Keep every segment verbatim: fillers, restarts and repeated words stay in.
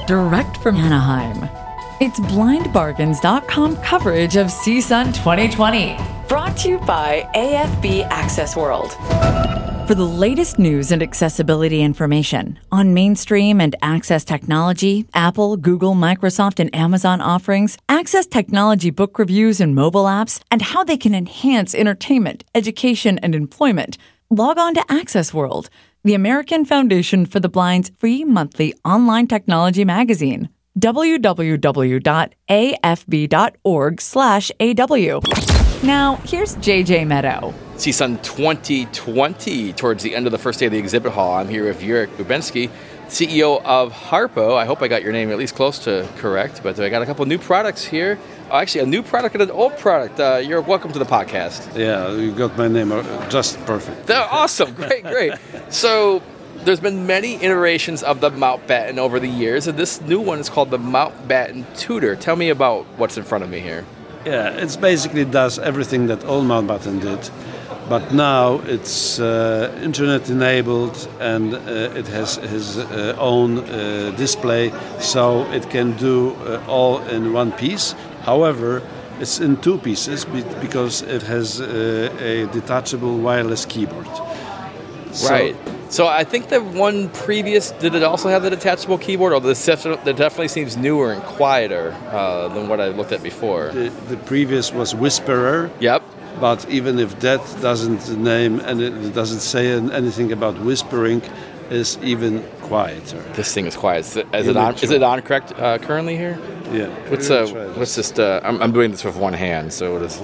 direct from Anaheim. It's blind bargains dot com coverage of C S U N twenty twenty. Brought to you by A F B Access World. For the latest news and accessibility information on mainstream and Access Technology, Apple, Google, Microsoft, and Amazon offerings, Access Technology book reviews and mobile apps, and how they can enhance entertainment, education, and employment, log on to Access World, the American Foundation for the Blind's free monthly online technology magazine. w w w dot a f b dot org slash a w. Now, here's J J Meadow. C S U N twenty twenty, towards the end of the first day of the exhibit hall. I'm here with Jurek Lubensky, C E O of Harpo. I hope I got your name at least close to correct, but I got a couple new products here. Oh, actually, a new product and an old product. Uh, you're welcome to the podcast. Yeah, you got my name just perfect. They're awesome. Great, great. So there's been many iterations of the Mountbatten over the years, and this new one is called the Mountbatten Tutor. Tell me about what's in front of me here. Yeah, it basically does everything that old Mountbatten did, but now it's uh, internet enabled, and uh, it has his uh, own uh, display, so it can do uh, all in one piece. However, it's in two pieces because it has uh, a detachable wireless keyboard. So, right. So I think the one previous, did it also have the detachable keyboard? Or this definitely seems newer and quieter uh, than what I looked at before. The, the previous was Whisperer. Yep. But even if that doesn't name and it doesn't say anything about whispering, is even quieter. This thing is quiet. Is it, is it on? Is it on correct uh, currently here? Yeah. What's uh? What's this? Uh, I'm, I'm doing this with one hand, so it is.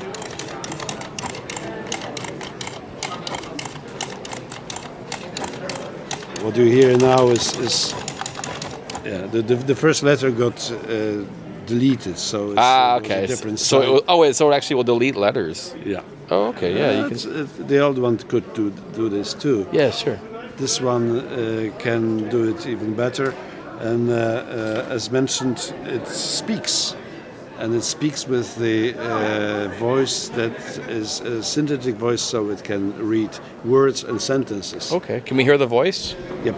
What you hear now is, is yeah, the, the the first letter got uh, deleted, so it's ah, uh, okay. a different so it will, oh, wait, so it actually will delete letters. Yeah. Oh, okay. Yeah, uh, you can. Uh, the old one could do do this too. Yeah, sure. This one uh, can do it even better, and uh, uh, as mentioned, it speaks. And it speaks with the uh, voice that is a synthetic voice, so it can read words and sentences. Okay. Can we hear the voice? Yep.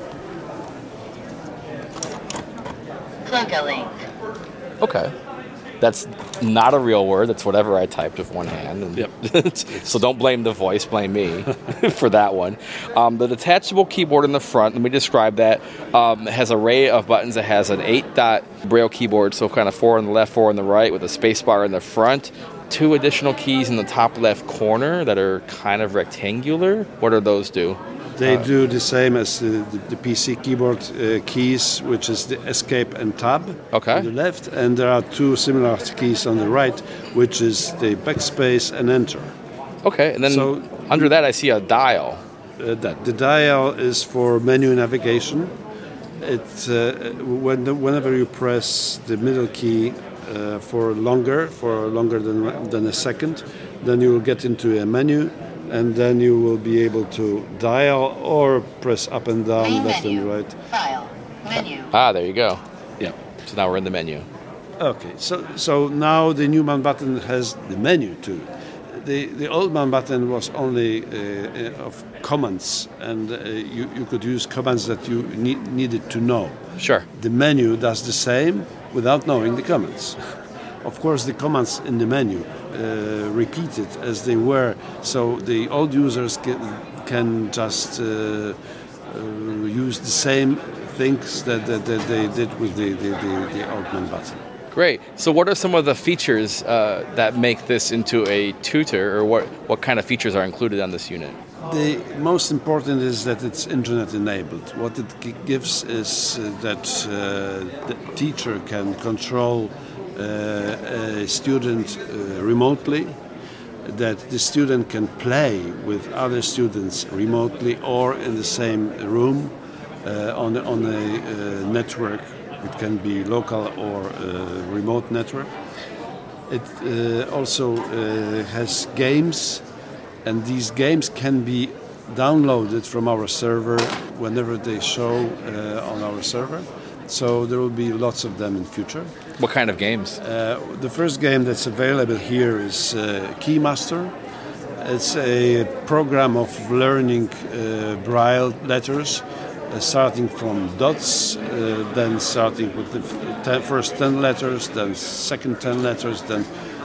Plug-a-link. Okay. That's not a real word. That's whatever I typed with one hand. And yep. So don't blame the voice. Blame me for that one. Um, the detachable keyboard in the front, let me describe that. Um, it has an array of buttons. It has an eight-dot Braille keyboard, so kind of four on the left, four on the right, with a space bar in the front. Two additional keys in the top left corner that are kind of rectangular. What do those do? They uh, do the same as uh, the, the P C keyboard uh, keys, which is the escape and tab okay. on the left, and there are two similar keys on the right, which is the backspace and enter. Okay, and then so, under that I see a dial. Uh, that the dial is for menu navigation. It uh, when the, whenever you press the middle key uh, for longer, for longer than than a second, then you will get into a menu. And then you will be able to dial or press up and down, Main left menu. and right. File. Menu. Ah, there you go. Yeah. So now we're in the menu. Okay. So so now the new Mountbatten has the menu too. The the old Mountbatten was only uh, of commands, and uh, you you could use commands that you need, needed to know. Sure. The menu does the same without knowing the commands. Of course, the commands in the menu uh, repeat it as they were, so the old users can, can just uh, uh, use the same things that, that, that they did with the, the, the, the old Mountbatten. Great. So what are some of the features uh, that make this into a tutor, or what, what kind of features are included on this unit? The most important is that it's internet enabled. What it g- gives is uh, that uh, the teacher can control Uh, a student uh, remotely, that the student can play with other students remotely or in the same room uh, on, on a uh, network. It can be local or uh, remote network. It uh, also uh, has games, and these games can be downloaded from our server whenever they show uh, on our server. So there will be lots of them in future. What kind of games? Uh, the first game that's available here is uh, Keymaster. It's a program of learning uh, Braille letters uh, starting from dots, uh, then starting with the f- ten, first ten letters, then second ten letters, then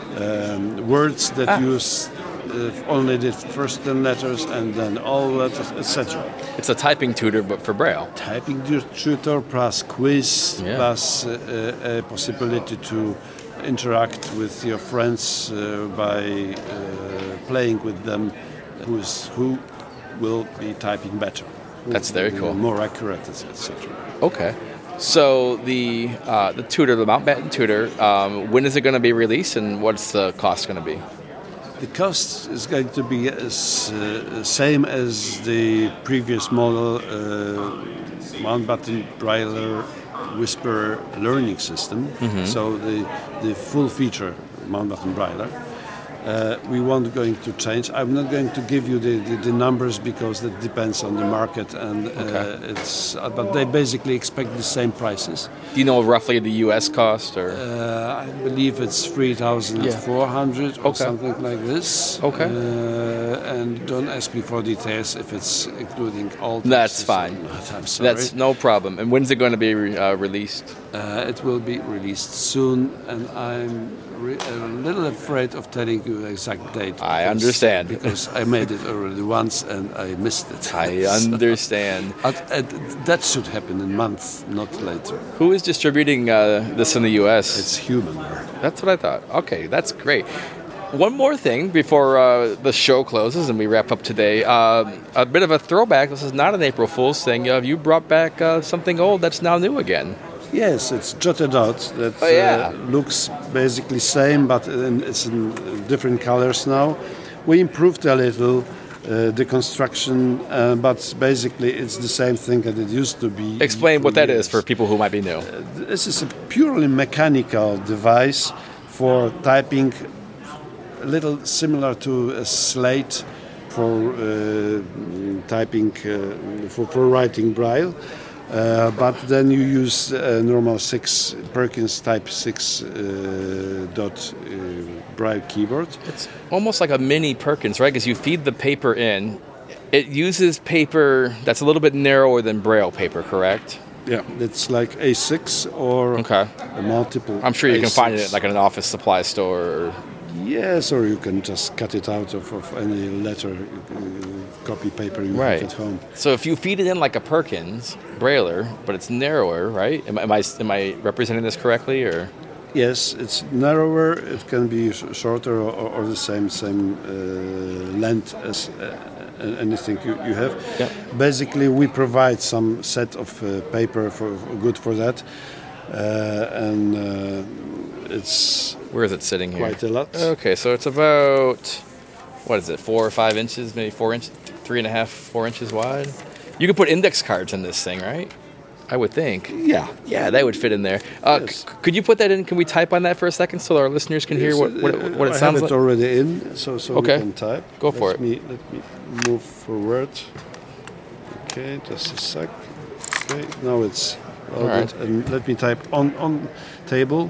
um, words that Ah. use uh, only the first ten letters, and then all letters, et cetera. It's a typing tutor, but for Braille. Typing tutor plus quiz Yeah. plus uh, a possibility to interact with your friends uh, by uh, playing with them, who's who will be typing better. Who That's very will be cool. More accurate, et cetera. Okay. So the uh, the tutor, the Mountbatten tutor, um, when is it going to be released, and what's the cost going to be? The cost is going to be as uh, same as the previous model, uh, Mountbatten Braille Whisper learning system. Mm-hmm. So the the full feature Mountbatten Braille. Uh, we weren't going to change. I'm not going to give you the, the, the numbers because that depends on the market, and uh, Okay. it's. Uh, but they basically expect the same prices. Do you know roughly the U S cost, or? Uh, I believe it's three thousand four hundred or Okay. something like this. Okay. Uh, and don't ask me for details if it's including all. That's taxes or fine. not. I'm sorry. That's no problem. And when's it going to be re- uh, released? Uh, it will be released soon, and I'm re- a little afraid of telling you the exact date. I because- understand. Because I made it already once and I missed it. I So- understand. But, uh, that should happen in months, not later. Who is distributing uh, this in the U S? It's human. That's what I thought. Okay, that's great. One more thing before uh, the show closes and we wrap up today. Uh, a bit of a throwback. This is not an April Fool's thing. Uh, you brought back uh, something old that's now new again. Yes, it's jotted out. That Oh, yeah. uh, looks basically same, but in, it's in different colors now. We improved a little uh, the construction, uh, but basically it's the same thing that it used to be. Explain what that years. is for people who might be new. This is a purely mechanical device for typing, a little similar to a slate for uh, typing, uh, for, for writing Braille. Uh, but then you use a normal six Perkins Type six uh, dot uh, Braille keyboard. It's almost like a mini Perkins, right? Because you feed the paper in. It uses paper that's a little bit narrower than Braille paper, correct? Yeah, it's like A six or Okay. a multiple. I'm sure you can find it A six. at like an office supply store. Or... Yes, or you can just cut it out of, of any letter, uh, copy paper you Right. have at home. So if you feed it in like a Perkins Brailler, but it's narrower, right? Am, I- am I am I representing this correctly, or? Yes, it's narrower. It can be sh- shorter or, or the same same uh, length as uh, anything you, you have. Yeah. Basically, we provide some set of uh, paper for good for that, uh, and uh, it's Where is it sitting here? quite a lot. Okay, so it's about, what is it, four or five inches, maybe four inches, three and a half, four inches wide? You could put index cards in this thing, right? I would think. Yeah. Yeah, that would fit in there. Uh, Yes. c- could you put that in? Can we type on that for a second so our listeners can hear what, what, it, what it I sounds have it like? already in, so so Okay. we can type. Go for let it. Me, let me move forward. Okay, just a sec. Okay, now it's all All right. good. And let me type on on table.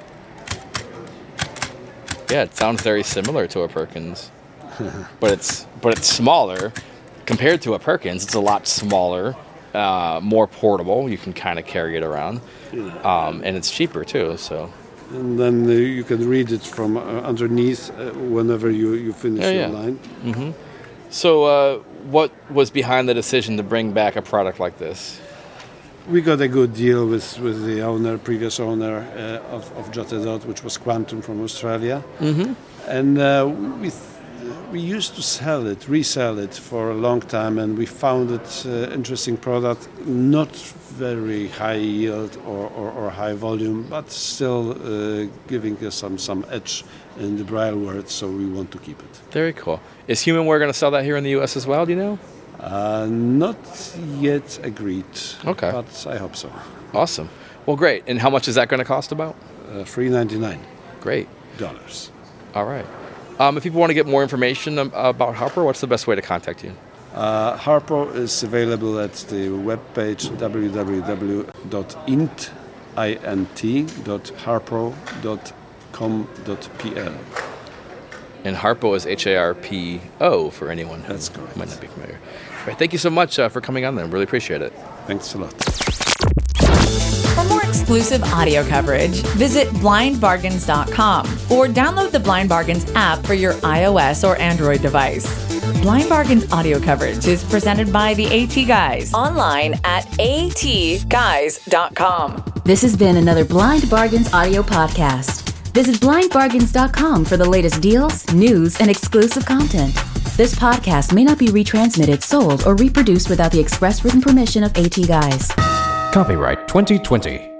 Yeah, it sounds very similar to a Perkins, but it's but it's smaller compared to a Perkins. It's a lot smaller, uh, more portable. You can kind of carry it around, um, and it's cheaper too. So And then uh, you can read it from uh, underneath uh, whenever you, you finish Yeah, your yeah. line. So, uh, what was behind the decision to bring back a product like this? We got a good deal with, with the owner, previous owner uh, of, of Jotted Out, which was Quantum from Australia. Mm-hmm. And uh, we, th- we used to sell it, resell it for a long time, and we found it uh, interesting product, not very high yield or, or, or high volume, but still uh, giving us some, some edge in the Braille world, so we want to keep it. Very cool. Is Humanware going to sell that here in the U S as well? Do you know? Uh, not yet agreed, Okay. but I hope so. Awesome. Well, great. And how much is that going to cost about? Uh, three ninety-nine Great. dollars. All right. Um, if people want to get more information um, about Harper, what's the best way to contact you? Uh, Harpo is available at the webpage w w w dot int dot harpo dot com dot p l. And Harpo is H A R P O for anyone who That's correct. might not be familiar. All right, thank you so much uh, for coming on there. Really appreciate it. Thanks a lot. For more exclusive audio coverage, visit blind bargains dot com or download the Blind Bargains app for your iOS or Android device. Blind Bargains audio coverage is presented by the AT Guys online at a t guys dot com. This has been another Blind Bargains audio podcast. Visit blind bargains dot com for the latest deals, news, and exclusive content. This podcast may not be retransmitted, sold, or reproduced without the express written permission of AT Guys. Copyright twenty twenty.